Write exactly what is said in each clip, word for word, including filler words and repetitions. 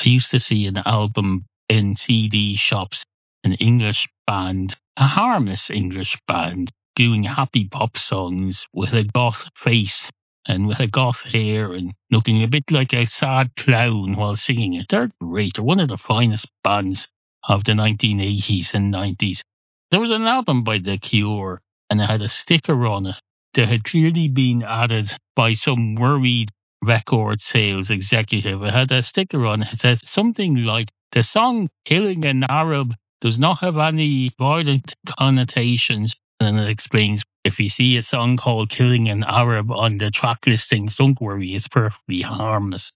I used to see an album in C D shops, an English band, a harmless English band, doing happy pop songs with a goth face and with a goth hair and looking a bit like a sad clown while singing it. They're great. They're one of the finest bands of the nineteen eighties and nineties. There was an album by The Cure and it had a sticker on it that had clearly been added by some worried record sales executive. It had a sticker on it that says something like, the song Killing an Arab does not have any violent connotations. And it explains, if you see a song called Killing an Arab on the track listings, don't worry, it's perfectly harmless.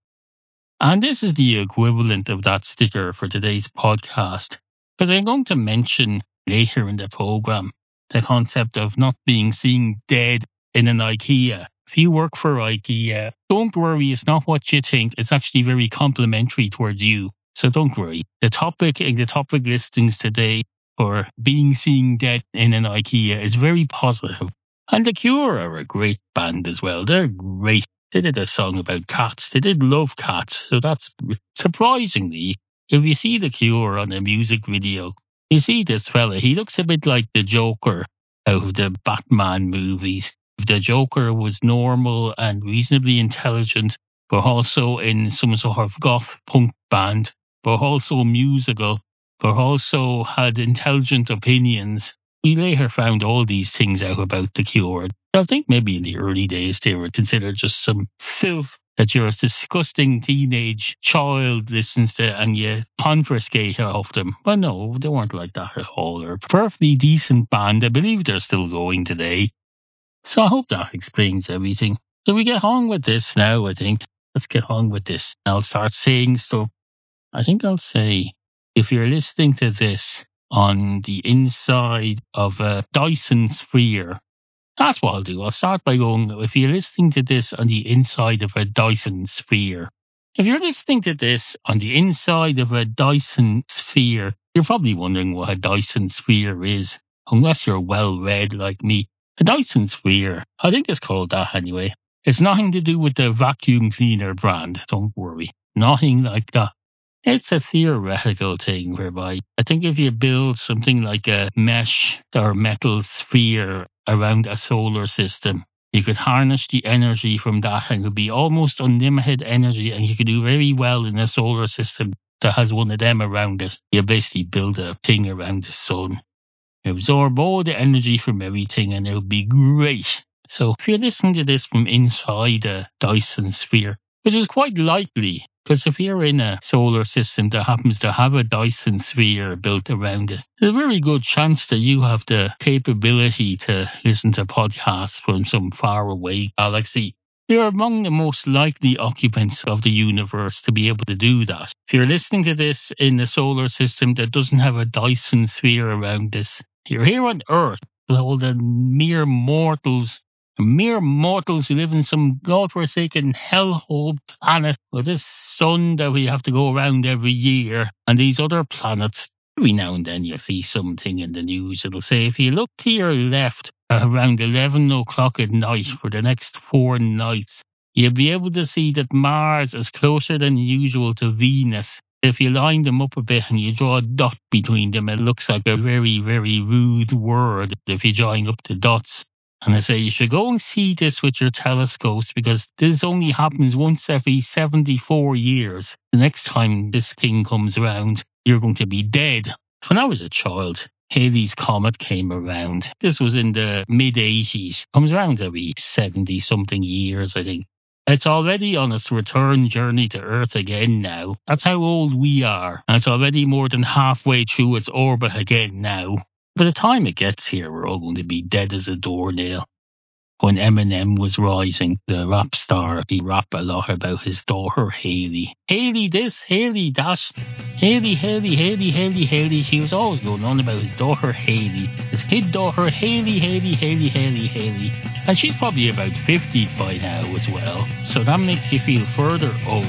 And this is the equivalent of that sticker for today's podcast, because I'm going to mention later in the programme the concept of not being seen dead in an IKEA. If you work for IKEA, don't worry, it's not what you think. It's actually very complimentary towards you. So don't worry. The topic in the topic listings today for being seen dead in an IKEA is very positive. And The Cure are a great band as well. They're great. They did a song about cats. They did love cats. So that's surprisingly, if you see The Cure on a music video, you see this fella. He looks a bit like the Joker out of the Batman movies. If the Joker was normal and reasonably intelligent, but also in some sort of goth punk band, but also musical, but also had intelligent opinions. We later found all these things out about The Cure. I think maybe in the early days they were considered just some filth that your disgusting teenage child listens to and you confiscate off them. But no, they weren't like that at all. They're a perfectly decent band. I believe they're still going today. So I hope that explains everything. So we get on with this now, I think. Let's get on with this. I'll start saying stuff. I think I'll say, if you're listening to this on the inside of a Dyson sphere, that's what I'll do. I'll start by going, if you're listening to this on the inside of a Dyson sphere, if you're listening to this on the inside of a Dyson sphere, you're probably wondering what a Dyson sphere is, unless you're well read like me. A Dyson sphere, I think it's called that anyway. It's nothing to do with the vacuum cleaner brand, don't worry. Nothing like that. It's a theoretical thing whereby I think if you build something like a mesh or metal sphere around a solar system, you could harness the energy from that and it would be almost unlimited energy, and you could do very well in a solar system that has one of them around it. You basically build a thing around the sun, absorb all the energy from everything, and it would be great. So if you're listening to this from inside a Dyson sphere, which is quite likely, because if you're in a solar system that happens to have a Dyson sphere built around it, there's a very good chance that you have the capability to listen to podcasts from some faraway galaxy. You're among the most likely occupants of the universe to be able to do that. If you're listening to this in a solar system that doesn't have a Dyson sphere around this, you're here on Earth with all the mere mortals Mere mortals who live in some godforsaken hellhole planet with this sun that we have to go around every year, and these other planets. Every now and then you see something in the news that'll say, if you look to your left around eleven o'clock at night for the next four nights, you'll be able to see that Mars is closer than usual to Venus. If you line them up a bit and you draw a dot between them, it looks like a very, very rude word if you join up the dots. And I say you should go and see this with your telescopes, because this only happens once every seventy-four years. The next time this thing comes around, you're going to be dead. When I was a child, Halley's Comet came around. This was in the mid-eighties. Comes around every seventy-something years, I think. It's already on its return journey to Earth again now. That's how old we are. And it's already more than halfway through its orbit again now. By the time it gets here, we're all going to be dead as a doornail. When Eminem was rising, the rap star, he rapped a lot about his daughter, Hailey. Hailey this, Hailey that. Hailey, Hailey, Hailey, Hailey, Hailey. She was always going on about his daughter, Hailey. His kid daughter, Hailey, Hailey, Hailey, Hailey, Hailey. And she's probably about fifty by now as well. So that makes you feel further old.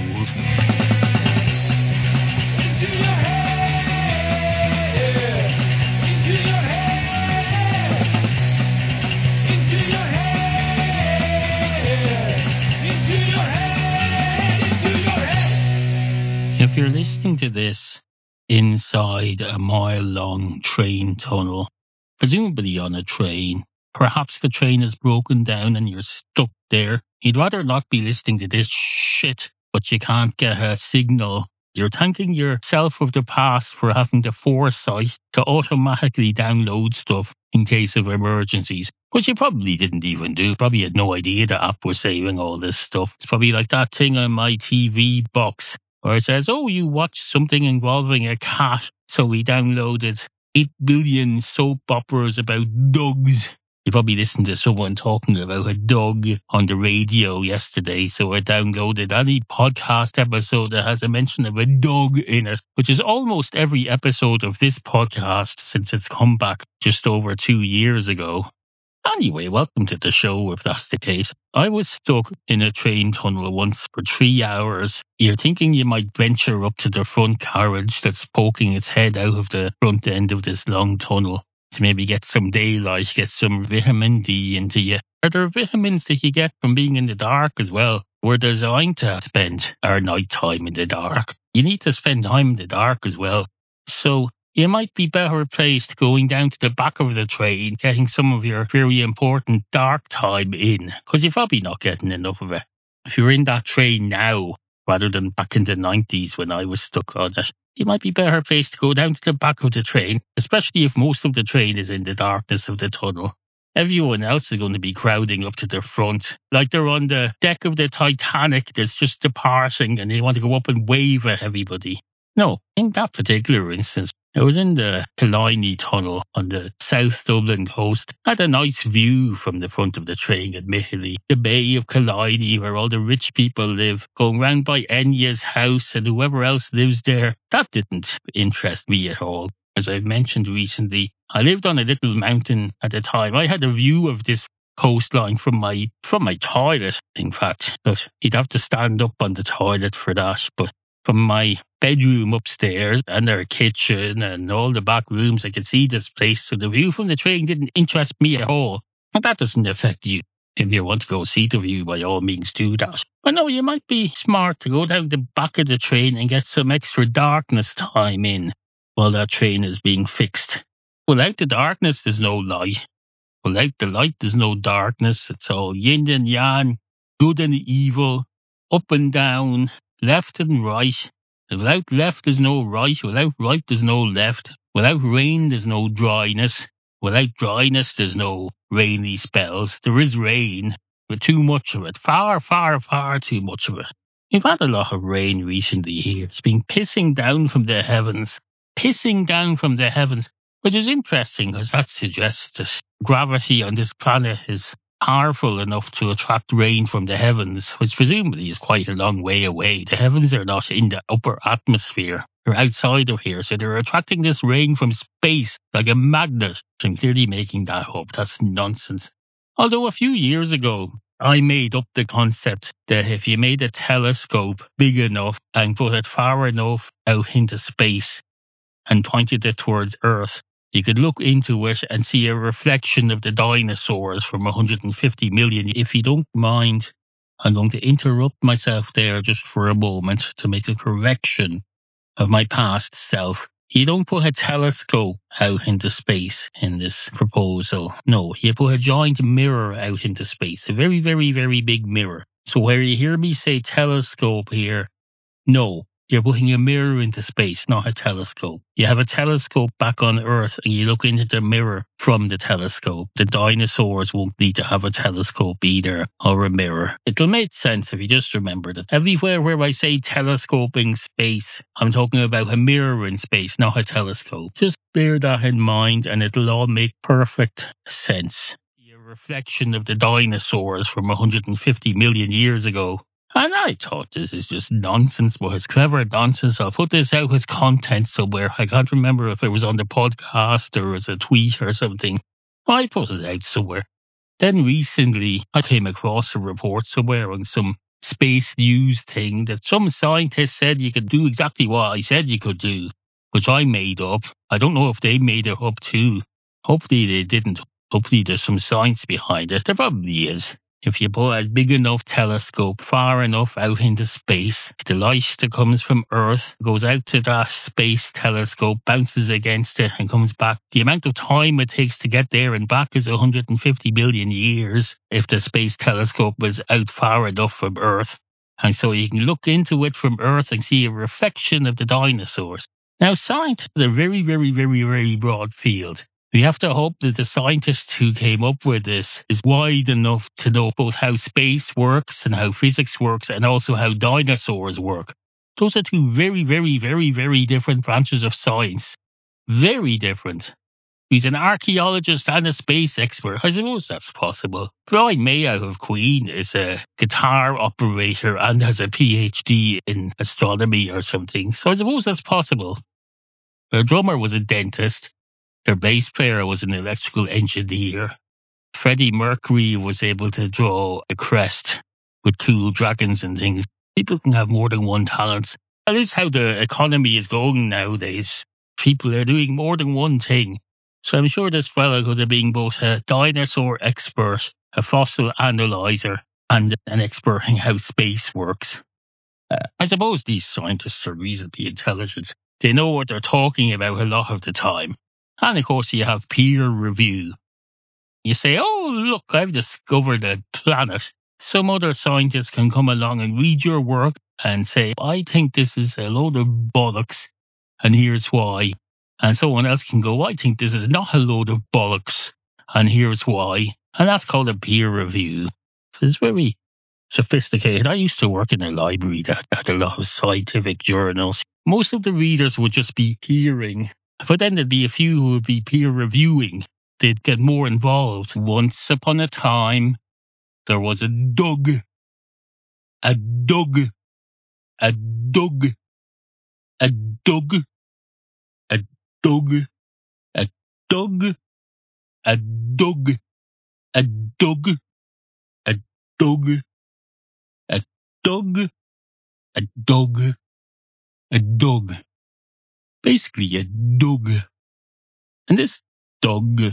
Into your head. If you're listening listening to this inside a mile-long train tunnel, presumably on a train. Perhaps the train has broken down and you're stuck there. You'd rather not be listening to this shit, but you can't get a signal. You're thanking yourself of the past for having the foresight to automatically download stuff in case of emergencies, which you probably didn't even do. Probably had no idea the app was saving all this stuff. It's probably like that thing on my T V box where it says, oh, you watched something involving a cat, so we downloaded eight billion soap operas about dogs. You probably listened to someone talking about a dog on the radio yesterday, so I downloaded any podcast episode that has a mention of a dog in it, which is almost every episode of this podcast since its comeback just over two years ago. Anyway, welcome to the show if that's the case. I was stuck in a train tunnel once for three hours. You're thinking you might venture up to the front carriage that's poking its head out of the front end of this long tunnel to maybe get some daylight, get some vitamin D into you. Are there vitamins that you get from being in the dark as well? We're designed to spend our night time in the dark. You need to spend time in the dark as well. So you might be better placed going down to the back of the train, getting some of your very important dark time in, because you're probably not getting enough of it. If you're in that train now, rather than back in the nineties when I was stuck on it, you might be better placed to go down to the back of the train, especially if most of the train is in the darkness of the tunnel. Everyone else is going to be crowding up to the front, like they're on the deck of the Titanic that's just departing and they want to go up and wave at everybody. No, in that particular instance, I was in the Killiney Tunnel on the South Dublin coast. I had a nice view from the front of the train, admittedly. The Bay of Killiney, where all the rich people live, going round by Enya's house and whoever else lives there. That didn't interest me at all. As I've mentioned recently, I lived on a little mountain at the time. I had a view of this coastline from my from my toilet, in fact. But you'd have to stand up on the toilet for that. But from my bedroom upstairs and their kitchen and all the back rooms, I could see this place. So the view from the train didn't interest me at all. And that doesn't affect you. If you want to go see the view, by all means do that. But no, you might be smart to go down the back of the train and get some extra darkness time in while that train is being fixed. Without the darkness, there's no light. Without the light, there's no darkness. It's all yin and yang, good and evil, up and down, left and right. Without left, there's no right. Without right, there's no left. Without rain, there's no dryness. Without dryness, there's no rainy spells. There is rain, but too much of it. Far, far, far too much of it. We've had a lot of rain recently here. It's been pissing down from the heavens. Pissing down from the heavens. Which is interesting because that suggests that gravity on this planet is powerful enough to attract rain from the heavens, which presumably is quite a long way away. The heavens are not in the upper atmosphere. They're outside of here, so they're attracting this rain from space like a magnet. I'm clearly making that up. That's nonsense. Although a few years ago, I made up the concept that if you made a telescope big enough and put it far enough out into space and pointed it towards Earth, you could look into it and see a reflection of the dinosaurs from one hundred fifty million. If you don't mind, I'm going to interrupt myself there just for a moment to make a correction of my past self. You don't put a telescope out into space in this proposal. No, you put a giant mirror out into space. A very, very, very big mirror. So where you hear me say telescope here, no. You're putting a mirror into space, not a telescope. You have a telescope back on Earth and you look into the mirror from the telescope. The dinosaurs won't need to have a telescope either, or a mirror. It'll make sense if you just remember that. Everywhere where I say telescoping space, I'm talking about a mirror in space, not a telescope. Just bear that in mind and it'll all make perfect sense. A reflection of the dinosaurs from one hundred fifty million years ago. And I thought this is just nonsense, but it's clever nonsense. I'll put this out as content somewhere. I can't remember if it was on the podcast or as a tweet or something. I put it out somewhere. Then recently, I came across a report somewhere on some space news thing that some scientist said you could do exactly what I said you could do, which I made up. I don't know if they made it up too. Hopefully they didn't. Hopefully there's some science behind it. There probably is. If you put a big enough telescope far enough out into space, the light that comes from Earth goes out to that space telescope, bounces against it and comes back. The amount of time it takes to get there and back is one hundred fifty billion years if the space telescope was out far enough from Earth. And so you can look into it from Earth and see a reflection of the dinosaurs. Now, science is a very, very, very, very broad field. We have to hope that the scientist who came up with this is wide enough to know both how space works and how physics works and also how dinosaurs work. Those are two very, very, very, very different branches of science. Very different. He's an archaeologist and a space expert. I suppose that's possible. Brian May out of Queen is a guitar operator and has a PhD in astronomy or something. So I suppose that's possible. Their drummer was a dentist. Their bass player was an electrical engineer. Freddie Mercury was able to draw a crest with cool dragons and things. People can have more than one talent. That is how the economy is going nowadays. People are doing more than one thing. So I'm sure this fella could have been both a dinosaur expert, a fossil analyzer, and an expert in how space works. Uh, I suppose these scientists are reasonably intelligent. They know what they're talking about a lot of the time. And of course you have peer review. You say, oh look, I've discovered a planet. Some other scientist can come along and read your work and say, I think this is a load of bollocks and here's why. And someone else can go, I think this is not a load of bollocks and here's why. And that's called a peer review. It's very sophisticated. I used to work in a library that had a lot of scientific journals. Most of the readers would just be hearing, but then there'd be a few who would be peer reviewing. They'd get more involved. Once upon a time, there was a Doug. A Doug. A Doug. A Doug. A Doug. A Doug. A Doug. A Doug. A Doug. A Doug. A dog. A dog. Basically a dog. And this dog,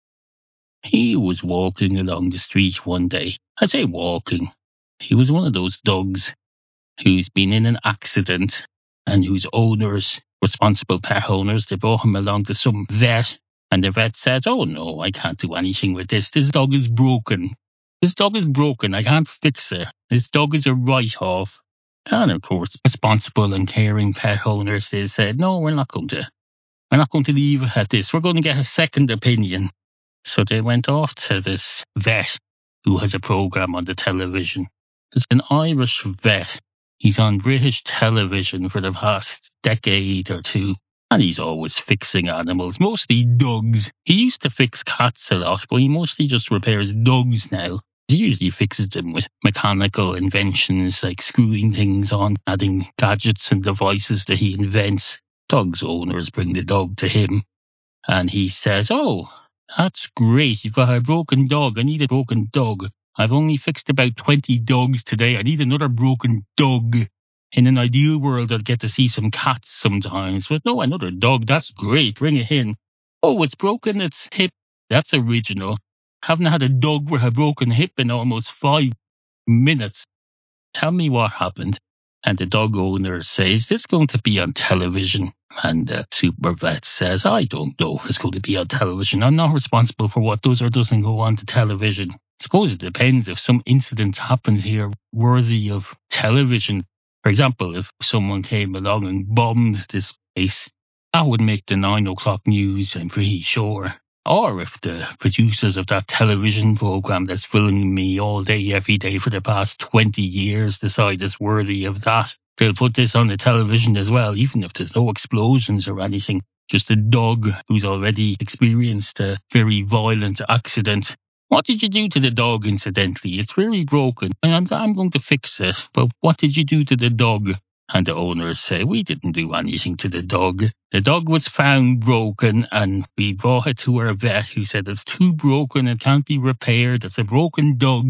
he was walking along the street one day. I say walking. He was one of those dogs who's been in an accident and whose owners, responsible pet owners, they brought him along to some vet. And the vet said, oh no, I can't do anything with this. This dog is broken. This dog is broken. I can't fix it. This dog is a write-off. And of course, responsible and caring pet owners, they said, no, we're not going to, we're not going to leave it at this. We're going to get a second opinion. So they went off to this vet who has a program on the television. It's an Irish vet. He's on British television for the past decade or two. And he's always fixing animals, mostly dogs. He used to fix cats a lot, but he mostly just repairs dogs now. He usually fixes them with mechanical inventions like screwing things on, adding gadgets and devices that he invents. Dogs' owners bring the dog to him and he says, oh, that's great. You've got a broken dog. I need a broken dog. I've only fixed about twenty dogs today. I need another broken dog. In an ideal world, I'd get to see some cats sometimes. But no, another dog. That's great. Bring it in. Oh, it's broken its hip. That's original. Haven't had a dog with a broken hip in almost five minutes. Tell me what happened. And the dog owner says, is this going to be on television? And the super vet says, I don't know if it's going to be on television. I'm not responsible for what does or doesn't go on to television. I suppose it depends if some incident happens here worthy of television. For example, if someone came along and bombed this place, that would make the nine o'clock news, I'm pretty sure. Or if the producers of that television program that's filming me all day, every day for the past twenty years decide it's worthy of that, they'll put this on the television as well, even if there's no explosions or anything. Just a dog who's already experienced a very violent accident. What did you do to the dog, incidentally? It's very broken. I'm, I'm going to fix it. But what did you do to the dog? And the owners say, we didn't do anything to the dog. The dog was found broken and we brought it to our vet who said it's too broken, it can't be repaired, it's a broken dog.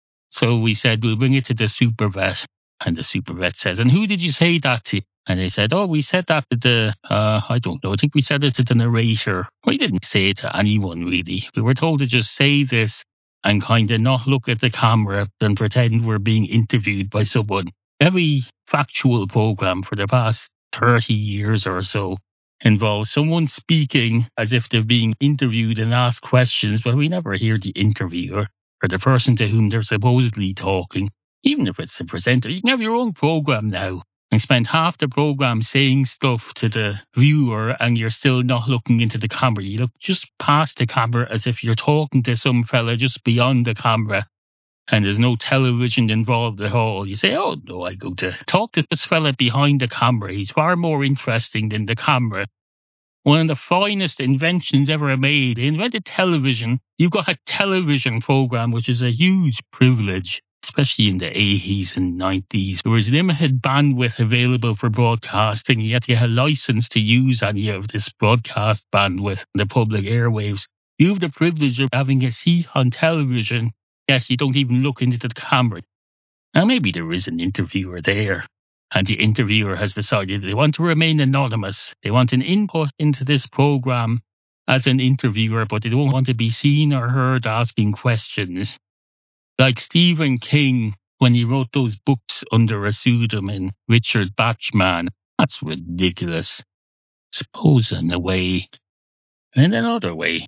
So we said, we'll bring it to the super vet. And the super vet says, and who did you say that to? And they said, oh, we said that to the, uh, I don't know, I think we said it to the narrator. We didn't say it to anyone, really. We were told to just say this and kind of not look at the camera and pretend we're being interviewed by someone. Every factual program for the past thirty years or so involves someone speaking as if they're being interviewed and asked questions, but we never hear the interviewer or the person to whom they're supposedly talking, even if it's the presenter. You can have your own program now and spend half the program saying stuff to the viewer and you're still not looking into the camera. You look just past the camera as if you're talking to some fella just beyond the camera and there's no television involved at all. You say, oh no, I go to talk to this fella behind the camera. He's far more interesting than the camera. One of the finest inventions ever made. They invented television. You've got a television program, which is a huge privilege, especially in the eighties and nineties. There was limited bandwidth available for broadcasting. You had to get a license to use any of this broadcast bandwidth in the public airwaves. You have the privilege of having a seat on television. Yes, you don't even look into the camera. Now, maybe there is an interviewer there, and the interviewer has decided they want to remain anonymous. They want an input into this program as an interviewer, but they don't want to be seen or heard asking questions. Like Stephen King, when he wrote those books under a pseudonym, Richard Bachman. That's ridiculous. Suppose in a way, in another way,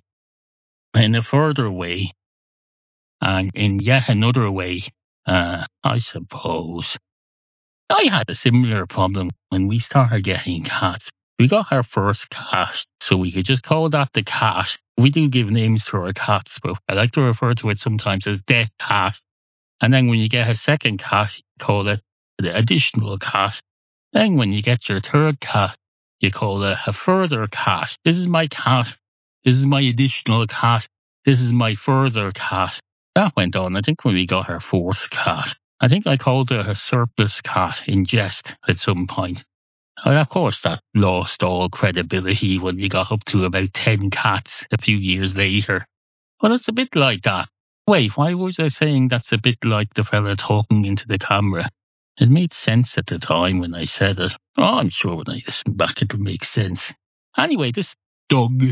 in a further way, and in yet another way, uh, I suppose. I had a similar problem when we started getting cats. We got our first cat, so we could just call that the cat. We do give names to our cats, but I like to refer to it sometimes as Death Cat. And then when you get a second cat, you call it the additional cat. Then when you get your third cat, you call it a further cat. This is my cat. This is my additional cat. This is my further cat. That went on, I think, when we got our fourth cat. I think I called it a surplus cat in jest at some point. And of course, that lost all credibility when we got up to about ten cats a few years later. Well, it's a bit like that. Wait, why was I saying that's a bit like the fella talking into the camera? It made sense at the time when I said it. Oh, I'm sure when I listen back it'll make sense. Anyway, this Doug,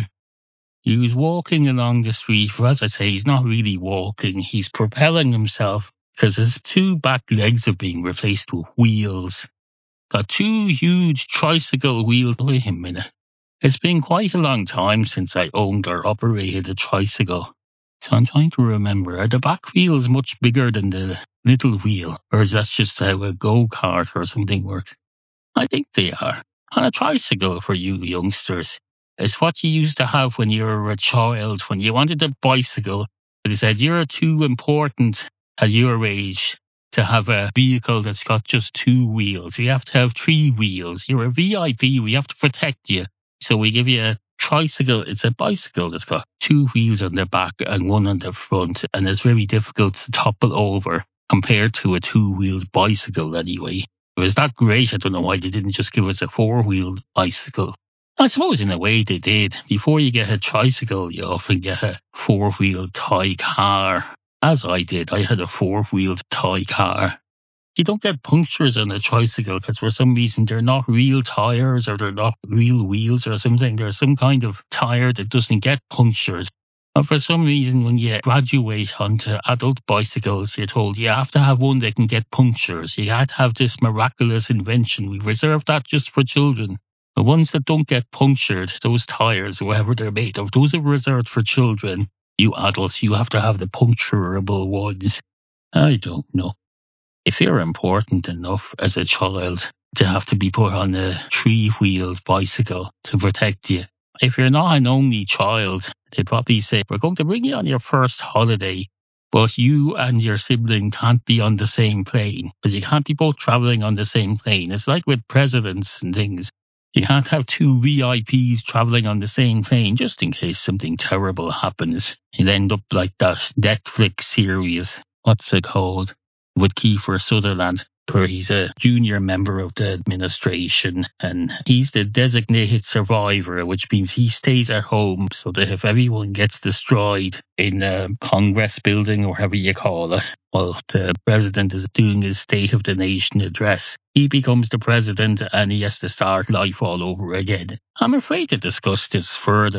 he was walking along the street. For as I say, he's not really walking. He's propelling himself because his two back legs are being replaced with wheels. Got two huge tricycle wheels. Wait a minute. It's been quite a long time since I owned or operated a tricycle. So I'm trying to remember, are the back wheels much bigger than the little wheel? Or is that just how a go-kart or something works? I think they are. On a tricycle, for you youngsters, is what you used to have when you were a child, when you wanted a bicycle. They said you're too important at your age to have a vehicle that's got just two wheels. You have to have three wheels. You're a V I P. We have to protect you. So we give you a tricycle. It's a bicycle that's got two wheels on the back and one on the front, and it's very difficult to topple over compared to a two-wheeled bicycle anyway. It was that great. I don't know why they didn't just give us a four-wheeled bicycle. I suppose in a way they did. Before you get a tricycle, you often get a four-wheeled toy car. As I did, I had a four-wheeled toy car. You don't get punctures on a tricycle because for some reason they're not real tires or they're not real wheels or something. There's some kind of tire that doesn't get punctured. And for some reason, when you graduate onto adult bicycles, you're told you have to have one that can get punctures. You have to have this miraculous invention. We reserve that just for children. The ones that don't get punctured, those tires, whatever they're made of, those are reserved for children. You adults, you have to have the puncturable ones. I don't know. If you're important enough as a child to have to be put on a three-wheeled bicycle to protect you, if you're not an only child, they'd probably say, we're going to bring you on your first holiday, but you and your sibling can't be on the same plane, because you can't be both travelling on the same plane. It's like with presidents and things. You can't have two V I Ps travelling on the same plane, just in case something terrible happens. You'd end up like that Netflix series. What's it called? With Kiefer Sutherland, where he's a junior member of the administration and he's the designated survivor, which means he stays at home so that if everyone gets destroyed in a Congress building or whatever you call it, while the president is doing his State of the Nation address, he becomes the president and he has to start life all over again. I'm afraid to discuss this further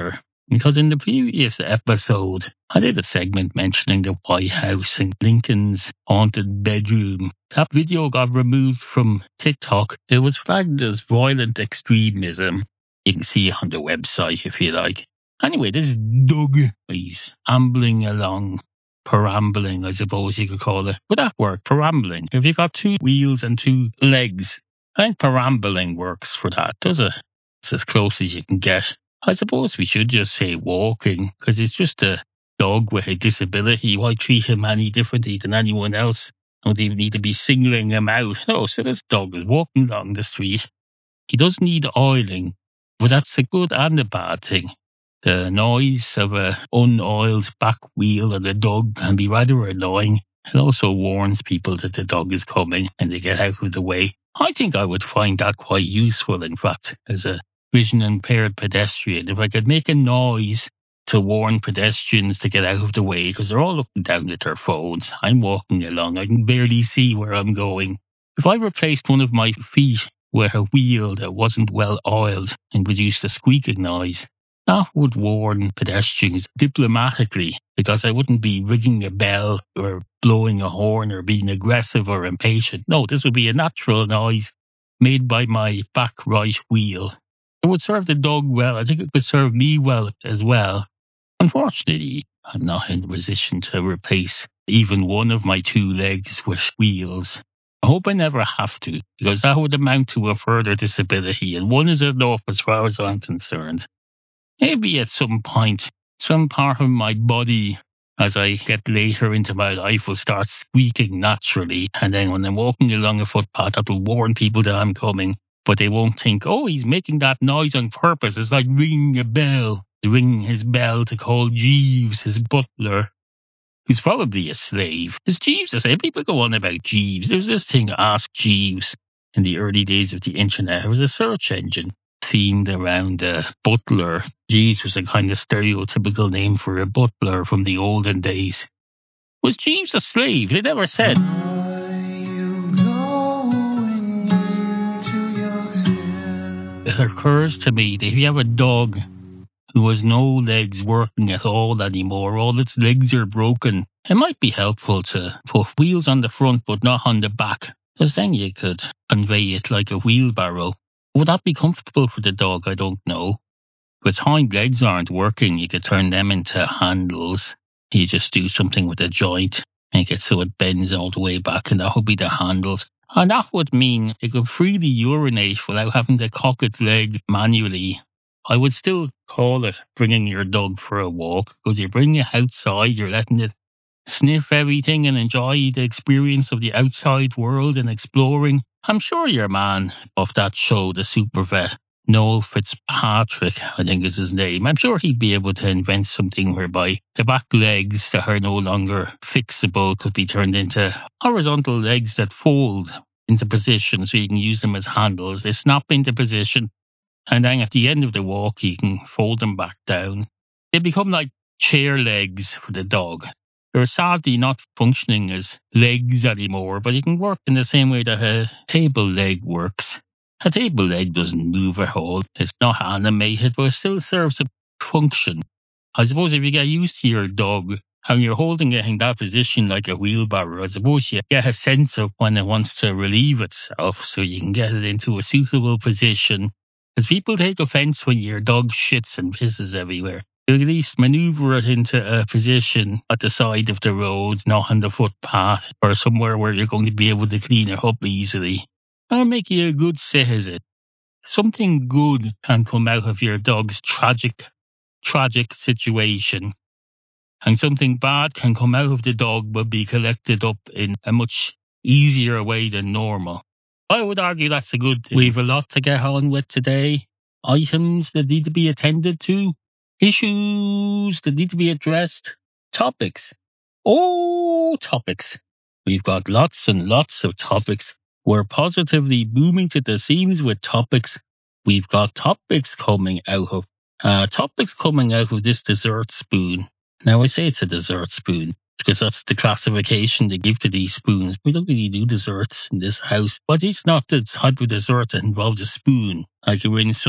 Because in the previous episode, I did a segment mentioning the White House and Lincoln's haunted bedroom. That video got removed from TikTok. It was flagged as violent extremism. You can see it on the website if you like. Anyway, this is Doug. He's ambling along. Perambling, I suppose you could call it. Would that work? Perambling. If you've got two wheels and two legs, I think perambling works for that, does it? It's as close as you can get. I suppose we should just say walking, because it's just a dog with a disability. Why treat him any differently than anyone else? Don't even need to be singling him out. No, so this dog is walking along the street. He does need oiling, but that's a good and a bad thing. The noise of a unoiled back wheel of a dog can be rather annoying. It also warns people that the dog is coming and they get out of the way. I think I would find that quite useful, in fact, as a vision impaired pedestrian. If I could make a noise to warn pedestrians to get out of the way, because they're all looking down at their phones. I'm walking along. I can barely see where I'm going. If I replaced one of my feet with a wheel that wasn't well oiled and produced a squeaking noise, that would warn pedestrians diplomatically, because I wouldn't be ringing a bell or blowing a horn or being aggressive or impatient. No, this would be a natural noise made by my back right wheel. It would serve the dog well. I think it could serve me well as well. Unfortunately, I'm not in a position to replace even one of my two legs with wheels. I hope I never have to, because that would amount to a further disability, and one is enough as far as I'm concerned. Maybe at some point, some part of my body, as I get later into my life, will start squeaking naturally. And then when I'm walking along a footpath, that will warn people that I'm coming. But they won't think, oh, he's making that noise on purpose. It's like ringing a bell. Ringing his bell to call Jeeves, his butler, who's probably a slave. Is Jeeves a slave? People go on about Jeeves. There was this thing, Ask Jeeves, in the early days of the internet. It was a search engine themed around a butler. Jeeves was a kind of stereotypical name for a butler from the olden days. Was Jeeves a slave? They never said. It occurs to me that if you have a dog who has no legs working at all anymore, all its legs are broken, it might be helpful to put wheels on the front but not on the back, because then you could convey it like a wheelbarrow. Would that be comfortable for the dog? I don't know. If its hind legs aren't working, you could turn them into handles. You just do something with a joint, make it so it bends all the way back, and that would be the handles. And that would mean it could freely urinate without having to cock its leg manually. I would still call it bringing your dog for a walk, because you're bringing it outside, you're letting it sniff everything and enjoy the experience of the outside world and exploring. I'm sure your man of that show, the Super Vet, Noel Fitzpatrick, I think is his name, I'm sure he'd be able to invent something whereby the back legs that are no longer fixable could be turned into horizontal legs that fold into position so you can use them as handles. They snap into position, and then at the end of the walk you can fold them back down. They become like chair legs for the dog. They're sadly not functioning as legs anymore, but you can work in the same way that a table leg works. A table leg doesn't move at all. It's not animated, but it still serves a function. I suppose if you get used to your dog and you're holding it in that position like a wheelbarrow, I suppose you get a sense of when it wants to relieve itself, so you can get it into a suitable position. Because people take offense when your dog shits and pisses everywhere. You at least maneuver it into a position at the side of the road, not on the footpath, or somewhere where you're going to be able to clean it up easily. That'll make you a good citizen. Something good can come out of your dog's tragic, tragic situation. And something bad can come out of the dog but be collected up in a much easier way than normal. I would argue that's a good thing. We've a lot to get on with today. Items that need to be attended to. Issues that need to be addressed. Topics. Oh, topics. We've got lots and lots of topics. We're positively booming to the seams with topics. We've got topics coming out of uh, topics coming out of this dessert spoon. Now I say it's a dessert spoon because that's the classification they give to these spoons. We don't really do desserts in this house, but it's not the type of dessert that involves a spoon. Like you're in some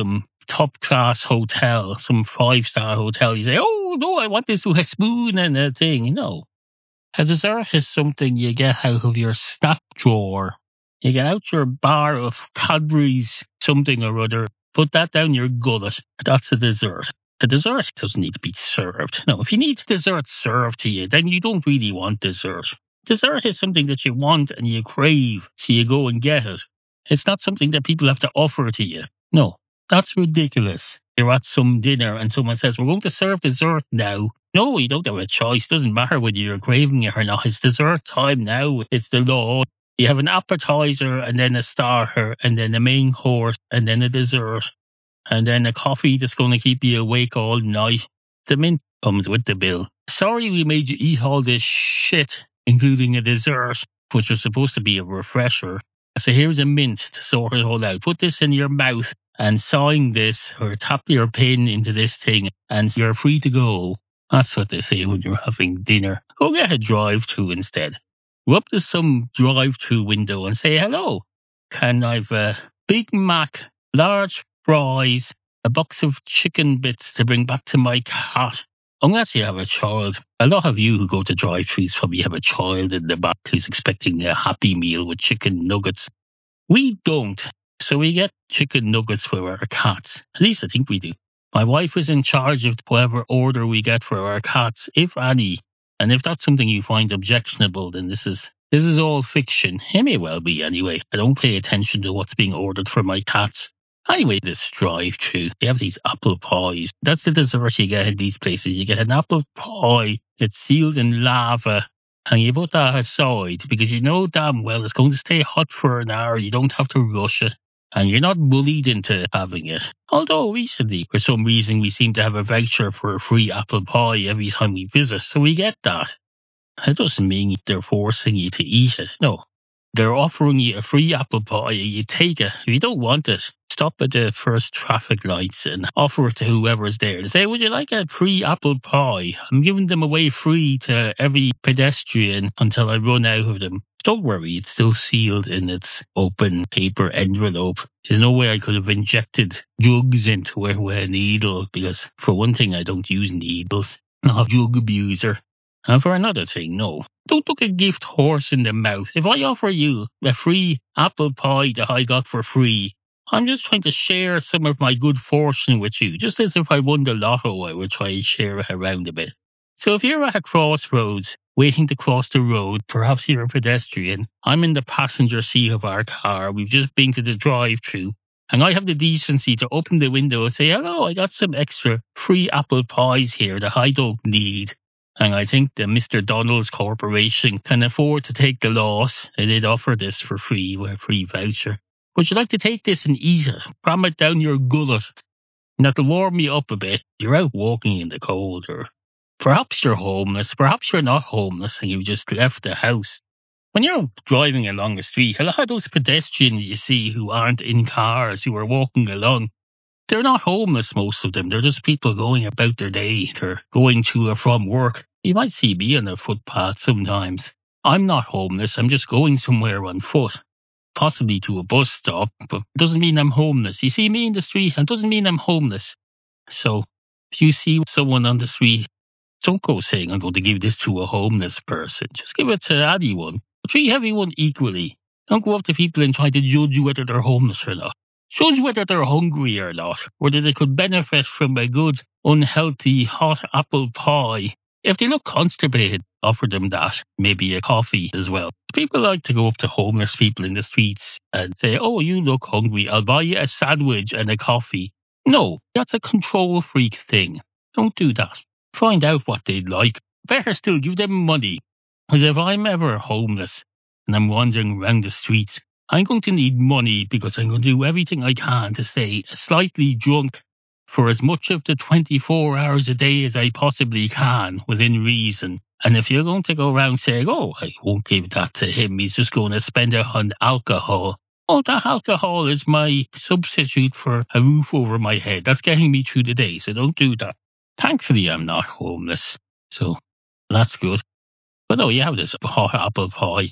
top class hotel, some five star hotel, you say, oh no, I want this with a spoon and a thing. No. A dessert is something you get out of your snack drawer. You get out your bar of Cadbury's something or other, put that down your gullet. That's a dessert. A dessert doesn't need to be served. No, if you need dessert served to you, then you don't really want dessert. Dessert is something that you want and you crave, so you go and get it. It's not something that people have to offer to you. No, that's ridiculous. You're at some dinner and someone says, we're going to serve dessert now. No, you don't have a choice. Doesn't matter whether you're craving it or not. It's dessert time now. It's the law. You have an appetizer and then a starter and then a main course and then a dessert and then a coffee that's going to keep you awake all night. The mint comes with the bill. Sorry we made you eat all this shit, including a dessert, which was supposed to be a refresher. So here's a mint to sort it all out. Put this in your mouth and sign this or tap your pin into this thing and you're free to go. That's what they say when you're having dinner. Go get a drive-thru instead. Go up to some drive-thru window and say, hello, can I have a Big Mac, large fries, a box of chicken bits to bring back to my cat? Unless you have a child. A lot of you who go to drive-thrus probably have a child in the back who's expecting a Happy Meal with chicken nuggets. We don't. So we get chicken nuggets for our cats. At least I think we do. My wife is in charge of whatever order we get for our cats, if any. And if that's something you find objectionable, then this is this is all fiction. It may well be anyway. I don't pay attention to what's being ordered for my cats. Anyway, this drive-thru, they have these apple pies. That's the dessert you get in these places. You get an apple pie that's sealed in lava, and you put that aside because you know damn well it's going to stay hot for an hour. You don't have to rush it. And you're not bullied into having it. Although recently, for some reason, we seem to have a voucher for a free apple pie every time we visit, so we get that. That doesn't mean they're forcing you to eat it. No, they're offering you a free apple pie. You take it. If you don't want it, stop at the first traffic lights and offer it to whoever's there. They say, would you like a free apple pie? I'm giving them away free to every pedestrian until I run out of them. Don't worry, it's still sealed in its open paper envelope. There's no way I could have injected drugs into it with a needle because, for one thing, I don't use needles. I'm not a drug abuser. And for another thing, no. Don't look a gift horse in the mouth. If I offer you a free apple pie that I got for free, I'm just trying to share some of my good fortune with you. Just as if I won the lotto, I would try and share it around a bit. So if you're at a crossroads, waiting to cross the road, perhaps you're a pedestrian, I'm in the passenger seat of our car, we've just been to the drive-thru, and I have the decency to open the window and say, hello, I got some extra free apple pies here that I don't need. And I think the Mister Donald's Corporation can afford to take the loss, and they'd offer this for free with a free voucher. Would you like to take this and eat it? Cram it down your gullet. And that'll warm you up a bit. You're out walking in the cold, or perhaps you're homeless. Perhaps you're not homeless and you just left the house. When you're driving along the street, a lot of those pedestrians you see who aren't in cars, who are walking along, they're not homeless, most of them. They're just people going about their day. They're going to or from work. You might see me on a footpath sometimes. I'm not homeless. I'm just going somewhere on foot. Possibly to a bus stop, but it doesn't mean I'm homeless. You see me in the street, and it doesn't mean I'm homeless. So if you see someone on the street, don't go saying I'm going to give this to a homeless person. Just give it to anyone. Treat everyone equally. Don't go up to people and try to judge whether they're homeless or not. Judge whether they're hungry or not, whether they could benefit from a good, unhealthy, hot apple pie. If they look constipated, offer them that. Maybe a coffee as well. People like to go up to homeless people in the streets and say, oh, you look hungry, I'll buy you a sandwich and a coffee. No, that's a control freak thing. Don't do that. Find out what they'd like. Better still, give them money. Because if I'm ever homeless and I'm wandering around the streets, I'm going to need money because I'm going to do everything I can to stay slightly drunk for as much of the twenty-four hours a day as I possibly can within reason. And if you're going to go around saying, oh, I won't give that to him, he's just going to spend it on alcohol. Oh, that alcohol is my substitute for a roof over my head. That's getting me through the day, so don't do that. Thankfully, I'm not homeless, so that's good. But no, you have this hot apple pie.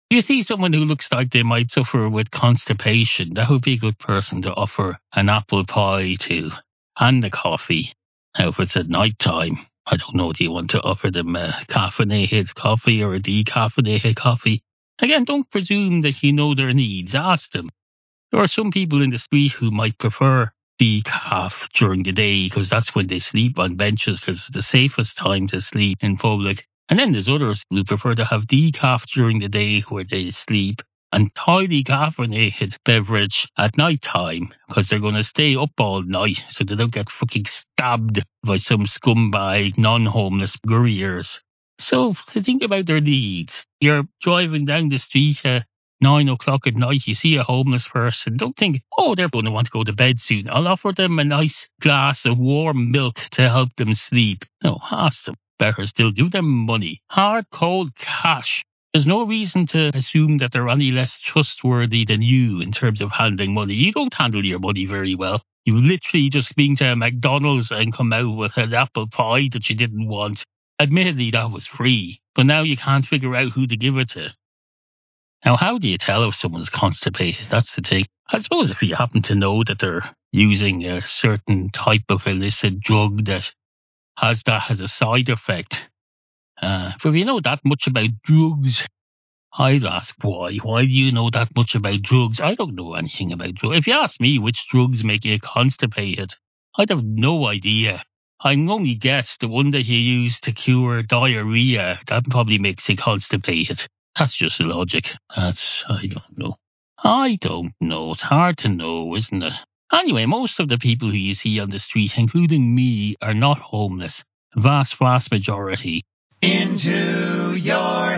You see someone who looks like they might suffer with constipation, that would be a good person to offer an apple pie to and a coffee. Now, if it's at night time, I don't know, do you want to offer them a caffeinated coffee or a decaffeinated coffee? Again, don't presume that you know their needs. Ask them. There are some people in the street who might prefer decaf during the day because that's when they sleep on benches because it's the safest time to sleep in public. And then there's others who prefer to have decaf during the day where they sleep and highly caffeinated beverage at night time because they're going to stay up all night so they don't get fucking stabbed by some scumbag non-homeless couriers. So to think about their needs, you're driving down the street at nine o'clock at night, you see a homeless person, don't think, oh, they're going to want to go to bed soon. I'll offer them a nice glass of warm milk to help them sleep. No, ask them. Better still, give them money. Hard, cold cash. There's no reason to assume that they're any less trustworthy than you in terms of handling money. You don't handle your money very well. You literally just been to a McDonald's and come out with an apple pie that you didn't want. Admittedly, that was free, but now you can't figure out who to give it to. Now, how do you tell if someone's constipated? That's the thing. I suppose if you happen to know that they're using a certain type of illicit drug that has that as a side effect. Uh, if you know that much about drugs, I'd ask why. Why do you know that much about drugs? I don't know anything about drugs. If you ask me which drugs make you constipated, I'd have no idea. I'm only guess the one that you use to cure diarrhea, that probably makes you constipated. That's just logic. That's, I don't know. I don't know. It's hard to know, isn't it? Anyway, most of the people who you see on the street, including me, are not homeless. Vast, vast majority. Into your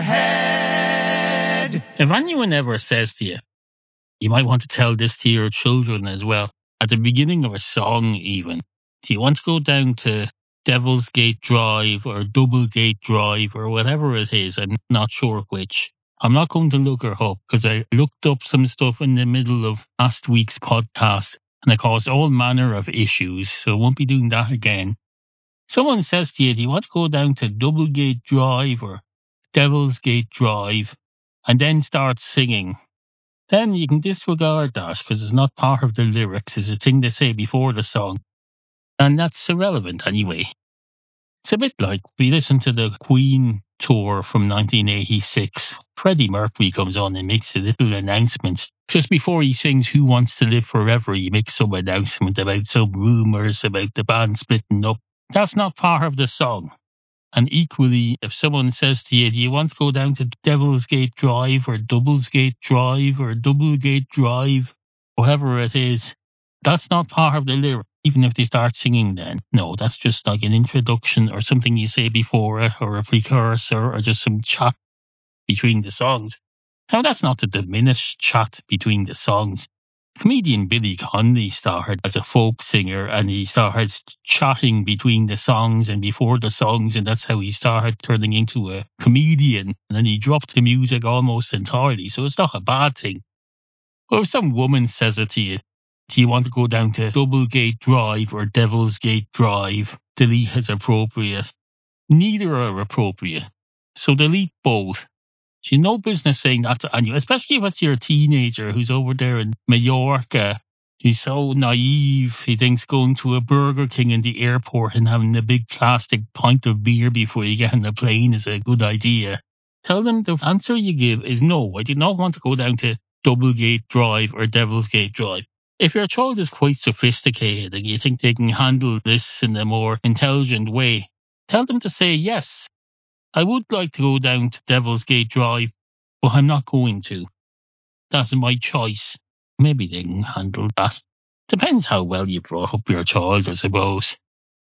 head. If anyone ever says to you, you might want to tell this to your children as well, at the beginning of a song even, do you want to go down to Devil's Gate Drive or Doublegate Drive or whatever it is? I'm not sure which. I'm not going to look her up because I looked up some stuff in the middle of last week's podcast and it caused all manner of issues, so I won't be doing that again. Someone says to you, do you want to go down to Doublegate Drive or Devil's Gate Drive and then start singing? Then you can disregard that because it's not part of the lyrics. It's a thing they say before the song. And that's irrelevant anyway. It's a bit like we listen to the Queen tour from nineteen eighty-six. Freddie Mercury comes on and makes a little announcement. Just before he sings Who Wants to Live Forever, he makes some announcement about some rumours about the band splitting up. That's not part of the song. And equally, if someone says to you, do you want to go down to Devil's Gate Drive or Double's Gate Drive or Doublegate Drive, whatever it is, that's not part of the lyric, even if they start singing then. No, that's just like an introduction or something you say before it or a precursor or just some chat between the songs. Now, that's not to diminish chat between the songs. Comedian Billy Connolly started as a folk singer and he started chatting between the songs and before the songs, and that's how he started turning into a comedian. And then he dropped the music almost entirely, so it's not a bad thing. But if some woman says it to you, do you want to go down to Doublegate Drive or Devil's Gate Drive? Delete is appropriate. Neither are appropriate. So delete both. She's no business saying that to anyone, especially if it's your teenager who's over there in Mallorca. He's so naive. He thinks going to a Burger King in the airport and having a big plastic pint of beer before you get on the plane is a good idea. Tell them the answer you give is no, I do not want to go down to Doublegate Drive or Devil's Gate Drive. If your child is quite sophisticated and you think they can handle this in a more intelligent way, tell them to say yes. I would like to go down to Devil's Gate Drive, but I'm not going to. That's my choice. Maybe they can handle that. Depends how well you brought up your child, I suppose.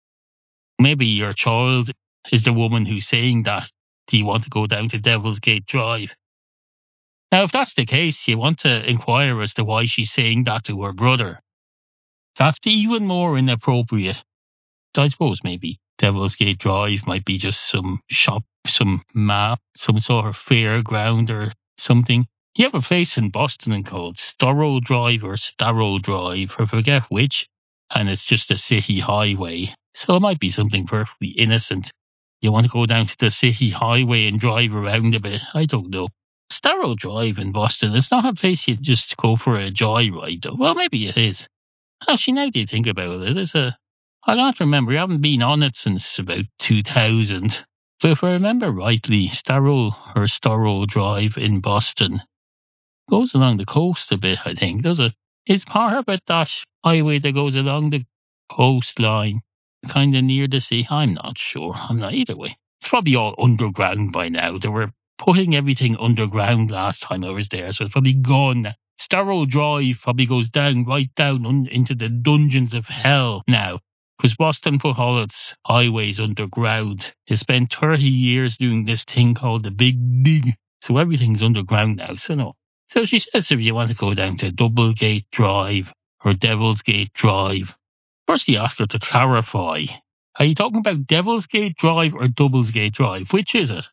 Maybe your child is the woman who's saying that. Do you want to go down to Devil's Gate Drive? Now, if that's the case, you want to inquire as to why she's saying that to her brother. That's even more inappropriate. I suppose maybe Devil's Gate Drive might be just some shop, some map, some sort of fairground or something. You have a place in Boston called Storrow Drive or Starrow Drive, I forget which, and it's just a city highway. So it might be something perfectly innocent. You want to go down to the city highway and drive around a bit? I don't know. Starrow Drive in Boston, it's not a place you just go for a joyride. Well, maybe it is. Actually, now that you think about it, it's a... I don't remember. I haven't been on it since about two thousand. So if I remember rightly, Starrow or Storrow Drive in Boston goes along the coast a bit, I think. Does it? Is part of it that highway that goes along the coastline, kind of near the sea? I'm not sure. I'm not either way. It's probably all underground by now. They were putting everything underground last time I was there, so it's probably gone now. Starrow Drive probably goes down, right down un- into the dungeons of hell now. Because Boston put all its highways underground. They spent thirty years doing this thing called the Big Dig. So everything's underground now, so no. So she says if you want to go down to Doublegate Drive or Devil's Gate Drive, first you ask her to clarify. Are you talking about Devil's Gate Drive or Double's Gate Drive? Which is it?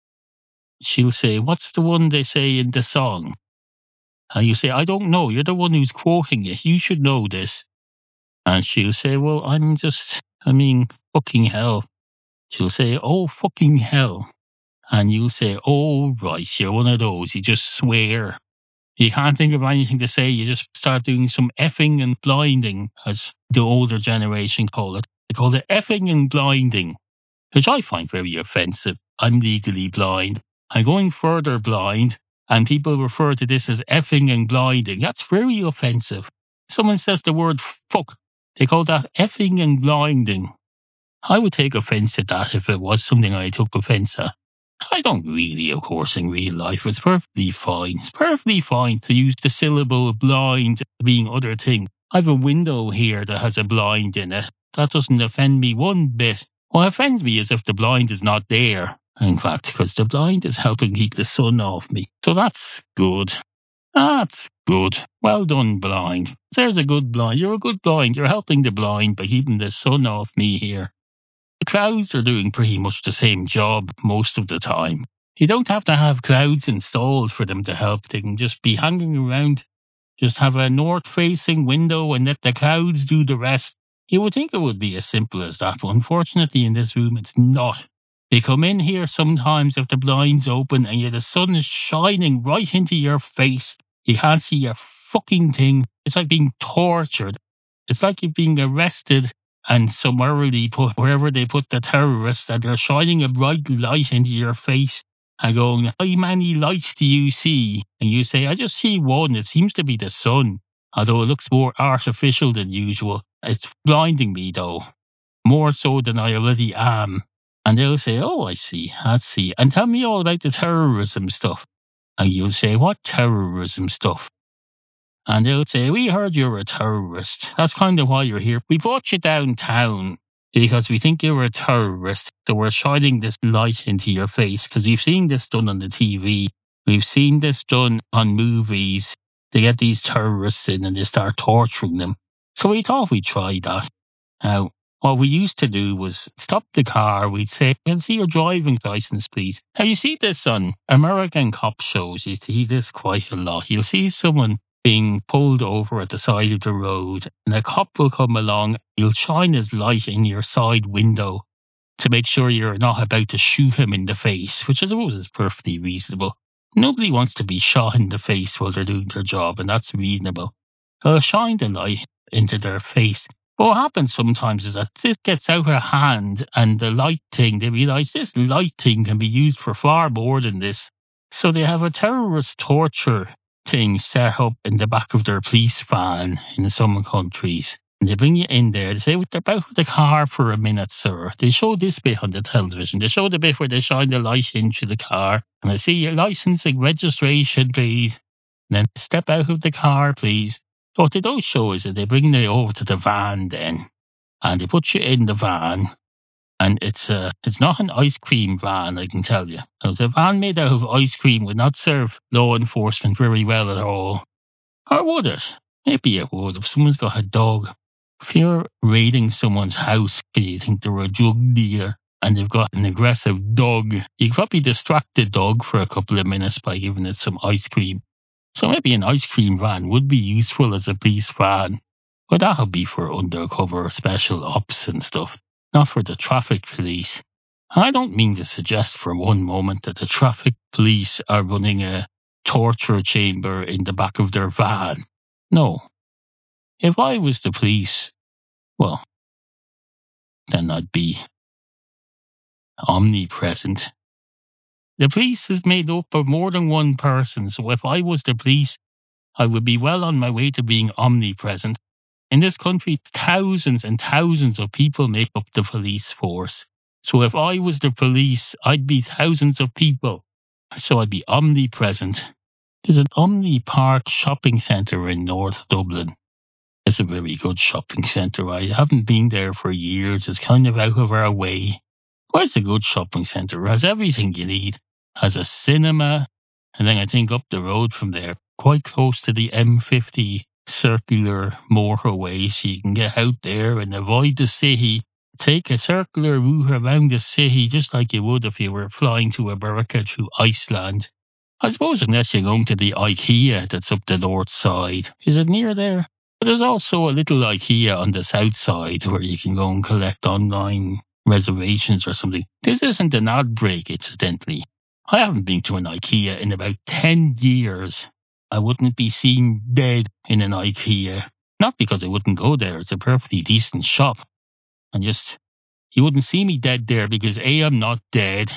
She'll say, what's the one they say in the song? And you say, I don't know. You're the one who's quoting it. You should know this. And she'll say, well, I'm just, I mean, fucking hell. She'll say, oh, fucking hell. And you'll say, oh, right, you're one of those. You just swear. You can't think of anything to say. You just start doing some effing and blinding, as the older generation call it. They call it effing and blinding, which I find very offensive. I'm legally blind. I'm going further blind, and people refer to this as effing and blinding. That's very offensive. Someone says the word fuck. They call that effing and blinding. I would take offence at that if it was something I took offence at. I don't really, of course, in real life. It's perfectly fine. It's perfectly fine to use the syllable blind being other thing. I have a window here that has a blind in it. That doesn't offend me one bit. What offends me is if the blind is not there, in fact, because the blind is helping keep the sun off me. So that's good. That's good. Well done, blind. There's a good blind. You're a good blind. You're helping the blind by keeping the sun off me here. The clouds are doing pretty much the same job most of the time. You don't have to have clouds installed for them to help. They can just be hanging around. Just have a north-facing window and let the clouds do the rest. You would think it would be as simple as that, but unfortunately in this room it's not. They come in here sometimes if the blinds open and yet the sun is shining right into your face. You can't see a fucking thing. It's like being tortured. It's like you're being arrested and summarily put wherever they put the terrorists, and they're shining a bright light into your face and going, how many lights do you see? And you say, I just see one. It seems to be the sun, although it looks more artificial than usual. It's blinding me though, more so than I already am. And they'll say, oh, I see, I see. And tell me all about the terrorism stuff. And you'll say, what terrorism stuff? And they'll say, we heard you're a terrorist. That's kind of why you're here. We brought you downtown because we think you're a terrorist. So we're shining this light into your face because we've seen this done on the T V. We've seen this done on movies. They get these terrorists in and they start torturing them. So we thought we'd try that. Now, what we used to do was stop the car. We'd say, can I see your driving license, please? Now, you see this on American cop shows. You see this quite a lot. You'll see someone being pulled over at the side of the road, and a cop will come along. He'll shine his light in your side window to make sure you're not about to shoot him in the face, which I suppose is perfectly reasonable. Nobody wants to be shot in the face while they're doing their job, and that's reasonable. They'll shine the light into their face. But what happens sometimes is that this gets out of hand, and the light thing, they realise this light thing can be used for far more than this. So they have a terrorist torture thing set up in the back of their police van in some countries. And they bring you in there. They say, well, they're out of the car for a minute, sir. They show this bit on the television. They show the bit where they shine the light into the car. And I see your license and registration, please. And then step out of the car, please. So what they don't show is that they bring you over to the van then. And they put you in the van. And it's uh, it's not an ice cream van, I can tell you. Now, the van made out of ice cream would not serve law enforcement very well at all. Or would it? Maybe it would if someone's got a dog. If you're raiding someone's house because you think they're a drug dealer and they've got an aggressive dog, you could probably distract the dog for a couple of minutes by giving it some ice cream. So maybe an ice cream van would be useful as a police van. But that'll be for undercover special ops and stuff. Not for the traffic police. I don't mean to suggest for one moment that the traffic police are running a torture chamber in the back of their van. No. If I was the police, well, then I'd be omnipresent. The police is made up of more than one person, so if I was the police, I would be well on my way to being omnipresent. In this country, thousands and thousands of people make up the police force. So if I was the police, I'd be thousands of people. So I'd be omnipresent. There's an Omni Park shopping centre in North Dublin. It's a very good shopping centre. I haven't been there for years. It's kind of out of our way. Well, it's a good shopping centre. It has everything you need. It has a cinema. And then I think up the road from there, quite close to the M fifty circular motorway, so you can get out there and avoid the city. Take a circular route around the city, just like you would if you were flying to America through Iceland. I suppose unless you're going to the IKEA that's up the north side. Is it near there? But there's also a little IKEA on the south side where you can go and collect online reservations or something. This isn't an ad break, incidentally. I haven't been to an IKEA in about ten years. I wouldn't be seen dead in an IKEA. Not because I wouldn't go there. It's a perfectly decent shop. And just, you wouldn't see me dead there because A, I'm not dead.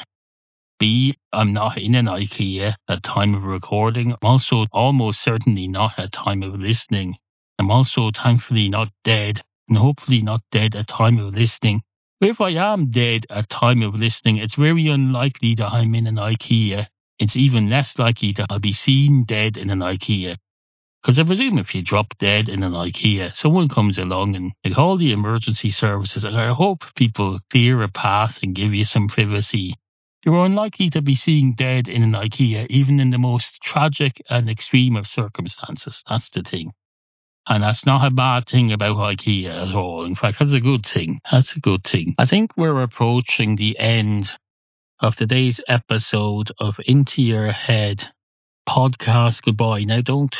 B, I'm not in an IKEA at time of recording. I'm also almost certainly not at time of listening. I'm also thankfully not dead, and hopefully not dead at time of listening. But if I am dead at time of listening, it's very unlikely that I'm in an IKEA. It's even less likely that I'll be seen dead in an IKEA. Because I presume if you drop dead in an IKEA, someone comes along and they call the emergency services, and I hope people clear a path and give you some privacy. You're unlikely to be seen dead in an IKEA, even in the most tragic and extreme of circumstances. That's the thing. And that's not a bad thing about IKEA at all. In fact, that's a good thing. That's a good thing. I think we're approaching the end of today's episode of Into Your Head podcast. Goodbye. Now don't,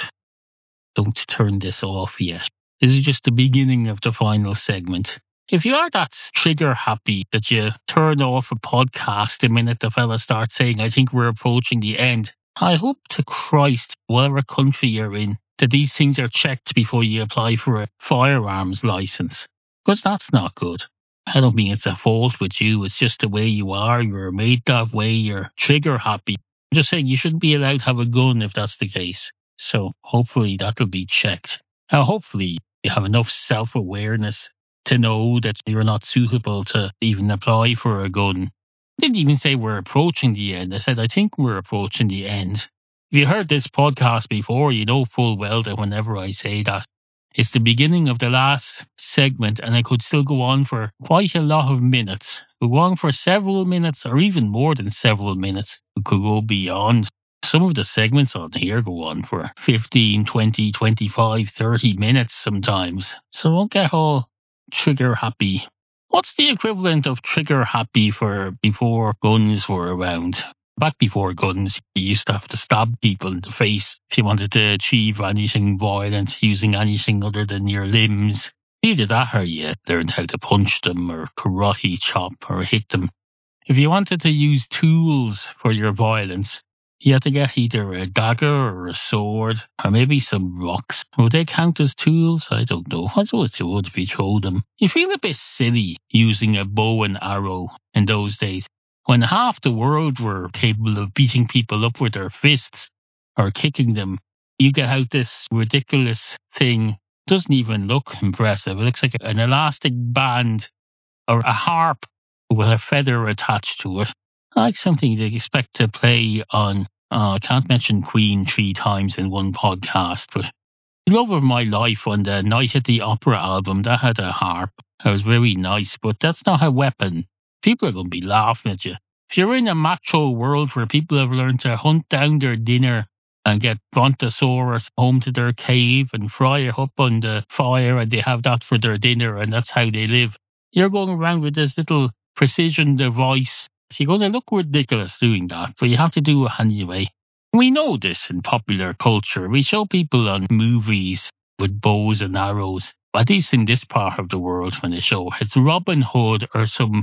don't turn this off yet. This is just the beginning of the final segment. If you are that trigger happy that you turn off a podcast the minute the fella starts saying, I think we're approaching the end, I hope to Christ, whatever country you're in, that these things are checked before you apply for a firearms license. Because that's not good. I don't mean it's a fault with you. It's just the way you are. You're made that way. You're trigger happy. I'm just saying you shouldn't be allowed to have a gun if that's the case. So hopefully that'll be checked. Now, hopefully you have enough self-awareness to know that you're not suitable to even apply for a gun. I didn't even say we're approaching the end. I said I think we're approaching the end. If you heard this podcast before, you know full well that whenever I say that, it's the beginning of the last segment, and I could still go on for quite a lot of minutes. Go on for several minutes, or even more than several minutes. We could go beyond. Some of the segments on here go on for fifteen, twenty, twenty-five, thirty minutes sometimes. So don't get all trigger happy. What's the equivalent of trigger happy for before guns were around? Back before guns, you used to have to stab people in the face if you wanted to achieve anything violent using anything other than your limbs. Either that or you learned how to punch them or karate chop or hit them. If you wanted to use tools for your violence, you had to get either a dagger or a sword, or maybe some rocks. Would they count as tools? I don't know. I suppose they would if you throw them. You feel a bit silly using a bow and arrow in those days, when half the world were capable of beating people up with their fists or kicking them. You get out this ridiculous thing. Doesn't even look impressive. It looks like an elastic band or a harp with a feather attached to it. Like something they expect to play on, uh, I can't mention Queen three times in one podcast, but the love of my life on the Night at the Opera album, that had a harp. It was very nice, but that's not a weapon. People are going to be laughing at you. If you're in a macho world where people have learned to hunt down their dinner and get brontosaurus home to their cave and fry it up on the fire and they have that for their dinner and that's how they live, you're going around with this little precision device. You're going to look ridiculous doing that, but you have to do it anyway. We know this in popular culture. We show people on movies with bows and arrows. At least in this part of the world when they show it's Robin Hood or some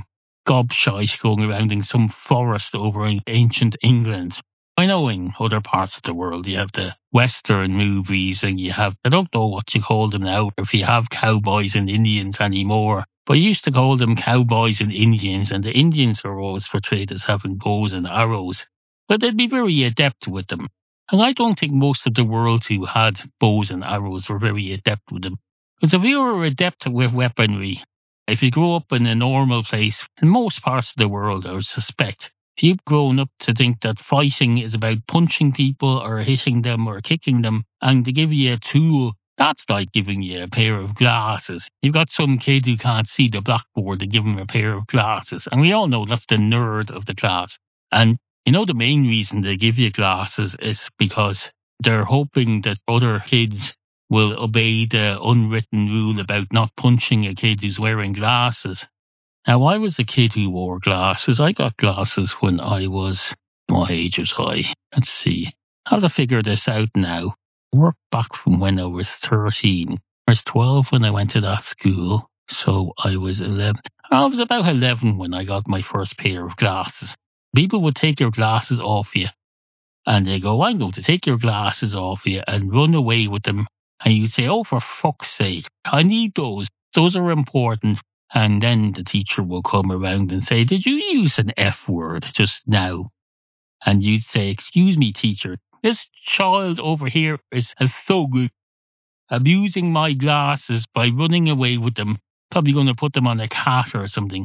gobshite going around in some forest over in ancient England. I know in other parts of the world you have the Western movies and you have, I don't know what you call them now, if you have cowboys and Indians anymore, but you used to call them cowboys and Indians, and the Indians are always portrayed as having bows and arrows, but they'd be very adept with them. And I don't think most of the world who had bows and arrows were very adept with them. Because if you were adept with weaponry, if you grew up in a normal place, in most parts of the world, I would suspect, if you've grown up to think that fighting is about punching people or hitting them or kicking them, and to give you a tool, that's like giving you a pair of glasses. You've got some kid who can't see the blackboard, to give him a pair of glasses. And we all know that's the nerd of the class. And you know the main reason they give you glasses is because they're hoping that other kids will obey the unwritten rule about not punching a kid who's wearing glasses. Now, I was a kid who wore glasses. I got glasses when I was, what age was I? Let's see. I have to figure this out now. Work back from when I was thirteen. I was twelve when I went to that school. So I was eleven. I was about eleven when I got my first pair of glasses. People would take your glasses off you and they go, I'm going to take your glasses off you, and run away with them. And you'd say, oh, for fuck's sake, I need those. Those are important. And then the teacher will come around and say, did you use an F word just now? And you'd say, excuse me, teacher, this child over here is a thug, abusing my glasses by running away with them, probably going to put them on a cat or something.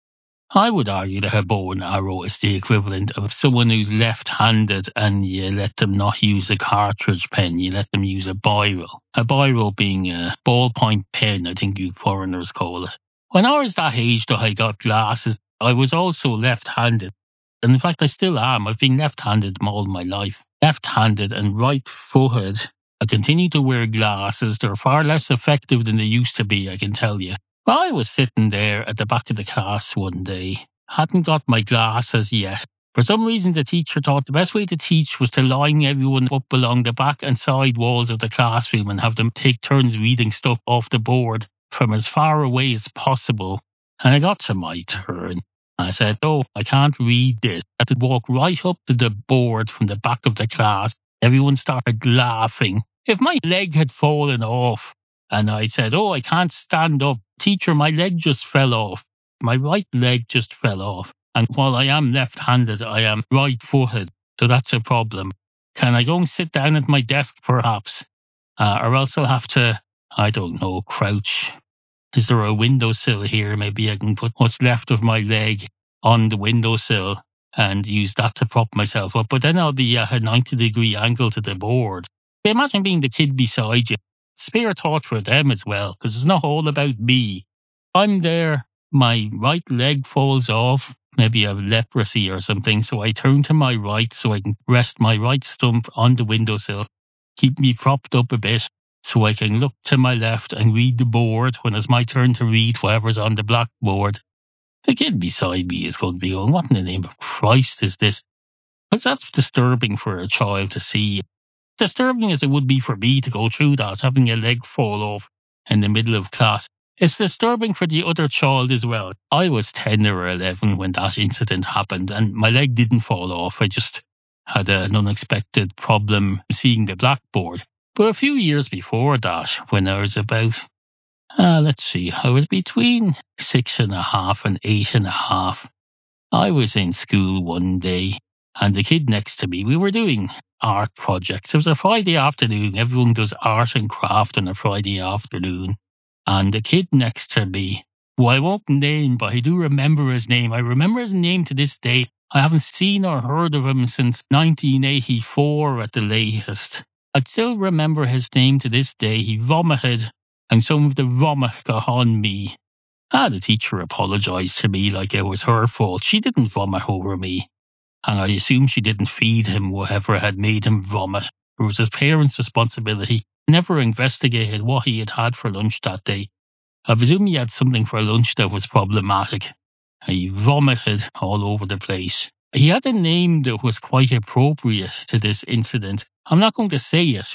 I would argue that a bow and arrow is the equivalent of someone who's left-handed and you let them not use a cartridge pen, you let them use a biro. A biro being a ballpoint pen, I think you foreigners call it. When I was that age that I got glasses, I was also left-handed. And in fact, I still am. I've been left-handed all my life. Left-handed and right-footed. I continue to wear glasses. They're far less effective than they used to be, I can tell you. Well, I was sitting there at the back of the class one day, hadn't got my glasses yet. For some reason, the teacher thought the best way to teach was to line everyone up along the back and side walls of the classroom and have them take turns reading stuff off the board from as far away as possible. And I got to my turn. I said, oh, I can't read this. I had to walk right up to the board from the back of the class. Everyone started laughing. If my leg had fallen off, and I said, oh, I can't stand up. Teacher, my leg just fell off. My right leg just fell off. And while I am left-handed, I am right-footed. So that's a problem. Can I go and sit down at my desk, perhaps? Uh, or else I'll have to, I don't know, crouch. Is there a windowsill here? Maybe I can put what's left of my leg on the windowsill and use that to prop myself up. But then I'll be at a ninety degree angle to the board. Imagine being the kid beside you. Spare thought for them as well, because it's not all about me. I'm there, my right leg falls off, maybe I have leprosy or something, so I turn to my right so I can rest my right stump on the windowsill, keep me propped up a bit so I can look to my left and read the board when it's my turn to read whatever's on the blackboard. The kid beside me is going to be going, what in the name of Christ is this? Because that's disturbing for a child to see. Disturbing as it would be for me to go through that, having a leg fall off in the middle of class. It's disturbing for the other child as well. I was ten or eleven when that incident happened, and my leg didn't fall off. I just had an unexpected problem seeing the blackboard. But a few years before that, when I was about, uh, let's see, I was between six and a half and eight and a half. I was in school one day, and the kid next to me, we were doing art projects. It was a Friday afternoon. Everyone does art and craft on a Friday afternoon. And the kid next to me, who I won't name, but I do remember his name. I remember his name to this day. I haven't seen or heard of him since nineteen eighty-four at the latest. I still remember his name to this day. He vomited, and some of the vomit got on me. Ah, the teacher apologised to me like it was her fault. She didn't vomit over me. And I assume she didn't feed him whatever had made him vomit. It was his parents' responsibility. Never investigated what he had had for lunch that day. I presume he had something for lunch that was problematic. He vomited all over the place. He had a name that was quite appropriate to this incident. I'm not going to say it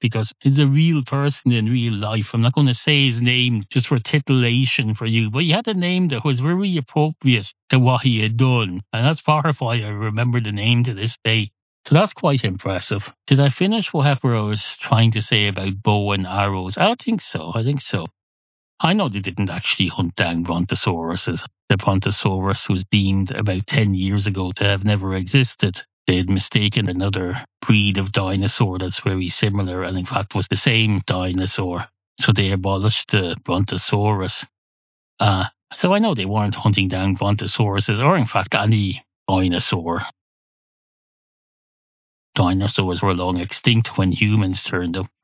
because he's a real person in real life. I'm not going to say his name just for titillation for you, but he had a name that was very appropriate to what he had done. And that's part of why I remember the name to this day. So that's quite impressive. Did I finish whatever I was trying to say about bow and arrows? I think so. I think so. I know they didn't actually hunt down brontosauruses. The brontosaurus was deemed about ten years ago to have never existed. They had mistaken another breed of dinosaur that's very similar and in fact was the same dinosaur. So they abolished the brontosaurus. Uh, so I know they weren't hunting down brontosauruses or in fact any dinosaur. Dinosaurs were long extinct when humans turned up.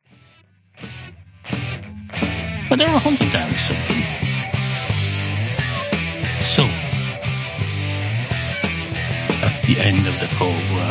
But they were hunting down something. So, that's the end of the program.